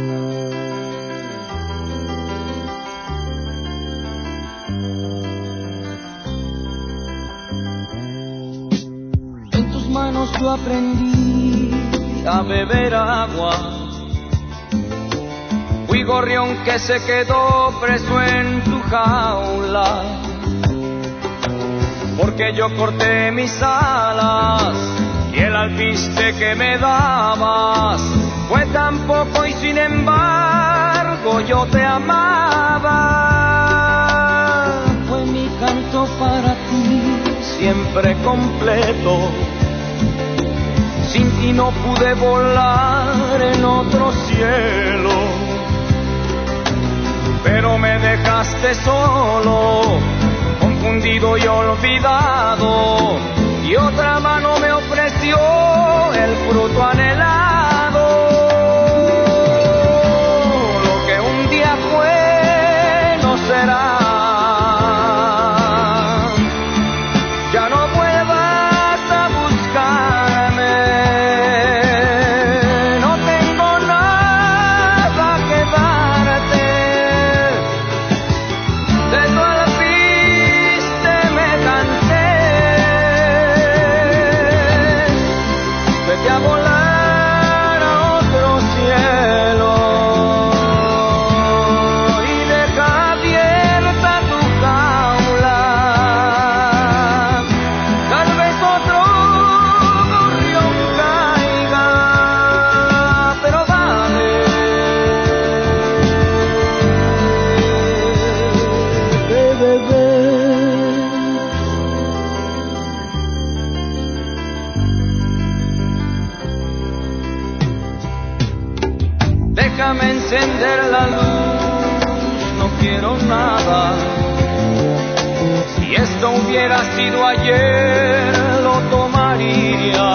En tus manos yo aprendí a beber agua. Fui gorrión que se quedó preso en tu jaula, porque yo corté mis alas y el alpiste que me dabas fue tan poco y sin embargo yo te amaba. Fue mi canto para ti siempre completo. Sin ti no pude volar en otro cielo, pero me dejaste solo, confundido y olvidado, y otra mano me ofreció el fruto anhelado. Lo que un día fue no será. Ya no vuelvas a buscarme, no tengo nada que darte. De tu alpiste me cansé. Vete a volar a otro cielo y deja abierta tu jaula. Tal vez otro gorrión caiga, pero dale, bebé. Déjame encender la luz, no quiero nada. Si esto hubiera sido ayer, lo tomaría.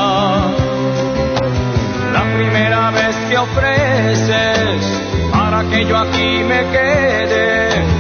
La primera vez que ofreces para que yo aquí me quede,